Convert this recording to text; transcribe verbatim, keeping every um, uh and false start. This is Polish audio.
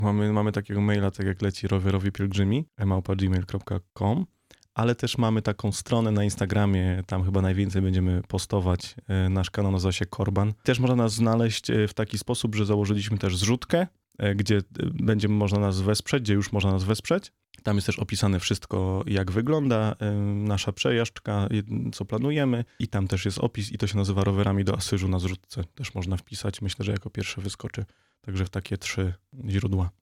Mamy, mamy takiego maila, tak jak leci rowerowi pielgrzymi, małpa gmail kropka com, ale też mamy taką stronę na Instagramie, tam chyba najwięcej będziemy postować. Nasz kanał nazywa się Korban. Też można nas znaleźć w taki sposób, że założyliśmy też zrzutkę, gdzie będzie można nas wesprzeć, gdzie już można nas wesprzeć. Tam jest też opisane wszystko, jak wygląda nasza przejażdżka, co planujemy i tam też jest opis i to się nazywa Rowerami do Asyżu na zrzutce. Też można wpisać, myślę, że jako pierwsze wyskoczy. Także w takie trzy źródła.